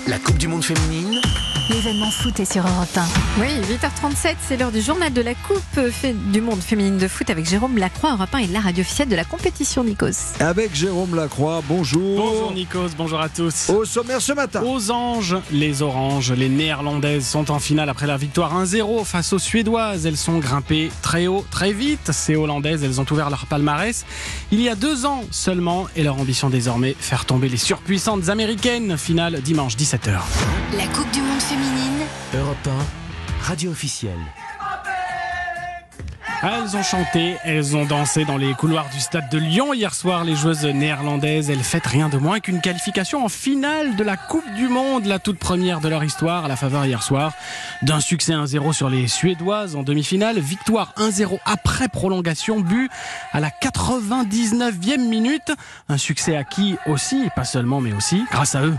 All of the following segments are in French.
La Coupe du Monde féminine. L'événement foot est sur Europe 1. Oui, 8h37, c'est l'heure du journal de la Coupe du Monde féminine de foot avec Jérôme Lacroix, Europe 1 et la radio officielle de la compétition, Nikos. Avec Jérôme Lacroix, bonjour. Bonjour Nikos, bonjour à tous. Au sommaire ce matin. Aux anges, les oranges, les néerlandaises sont en finale après leur victoire 1-0 face aux suédoises. Elles sont grimpées très haut, très vite. Ces hollandaises, elles ont ouvert leur palmarès il y a 2 ans seulement et leur ambition désormais, faire tomber les surpuissantes américaines. Finale dimanche 17h. La Coupe du Monde féminine. Europe 1, radio officielle. Elles ont chanté, elles ont dansé dans les couloirs du stade de Lyon hier soir. Les joueuses néerlandaises, elles fêtent rien de moins qu'une qualification en finale de la Coupe du Monde, la toute première de leur histoire, à la faveur hier soir d'un succès 1-0 sur les Suédoises en demi-finale. Victoire 1-0 après prolongation, but à la 99e minute. Un succès acquis aussi, pas seulement mais aussi grâce à eux.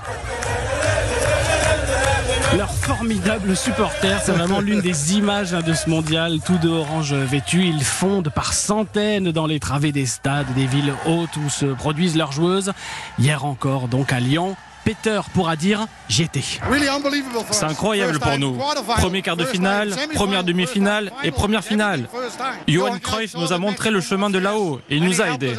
Leurs formidables supporters, c'est vraiment l'une des images de ce mondial. Tous de orange vêtus, ils fondent par centaines dans les travées des stades, des villes hautes où se produisent leurs joueuses. Hier encore, donc à Lyon, Peter pourra dire « j'y étais ». C'est incroyable pour nous. Premier quart de finale, première demi-finale et première finale. Johan Cruyff nous a montré le chemin de là-haut et il nous a aidés.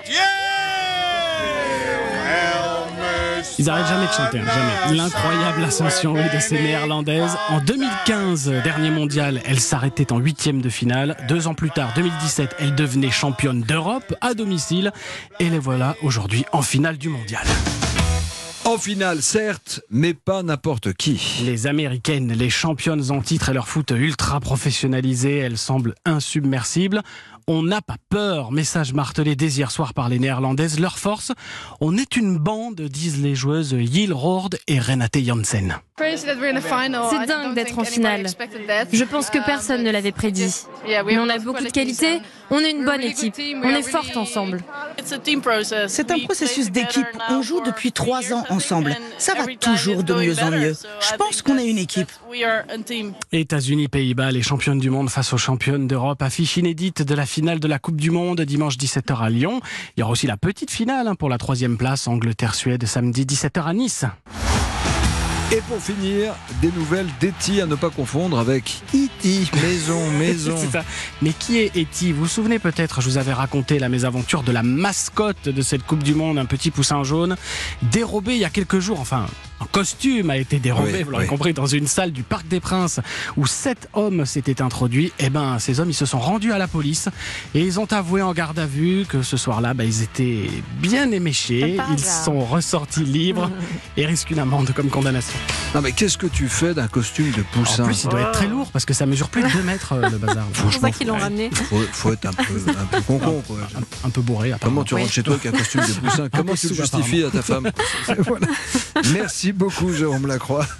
Ils n'arrêtent jamais de chanter, jamais. L'incroyable ascension de ces néerlandaises. En 2015, dernier mondial, elles s'arrêtaient en 8e de finale. 2 ans plus tard, 2017, elles devenaient championnes d'Europe à domicile. Et les voilà aujourd'hui en finale du mondial. En finale, certes, mais pas n'importe qui. Les Américaines, les championnes en titre et leur foot ultra professionnalisé, elles semblent insubmersibles. On n'a pas peur, message martelé dès hier soir par les Néerlandaises. Leur force, on est une bande, disent les joueuses Jill Roord et Renate Janssen. C'est dingue d'être en finale. Je pense que personne ne l'avait prédit. Mais on a beaucoup de qualités, on est une bonne équipe, on est forte ensemble. C'est un processus d'équipe. On joue depuis 3 ans ensemble. Ça va toujours de mieux en mieux. Je pense qu'on est une équipe. États-Unis, Pays-Bas, les championnes du monde face aux championnes d'Europe. Affiche inédite de la finale de la Coupe du Monde, dimanche 17h à Lyon. Il y aura aussi la petite finale pour la 3e place, Angleterre-Suède, samedi 17h à Nice. Et pour finir, des nouvelles d'Etty à ne pas confondre avec E.T. Maison. C'est ça. Mais qui est Etty ? Vous vous souvenez peut-être, je vous avais raconté la mésaventure de la mascotte de cette Coupe du Monde, un petit poussin jaune, dérobé il y a quelques jours, enfin, un costume a été dérobé, vous l'aurez compris, dans une salle du Parc des Princes où 7 hommes s'étaient introduits. Eh ben, ces hommes, ils se sont rendus à la police et ils ont avoué en garde à vue que ce soir-là, ils étaient bien éméchés. Ils sont ressortis libres et risquent une amende comme condamnation. Non mais qu'est-ce que tu fais d'un costume de poussin ? En plus, il doit être très lourd parce que ça mesure plus de 2 mètres le bazar. C'est pour ça qu'ils l'ont ramené. Faut être un peu concon, quoi. Un peu bourré. Apparemment. Comment tu rentres chez toi avec un costume de poussin ? Comment tu le justifies à ta femme ? Voilà. Merci beaucoup Jérôme Lacroix.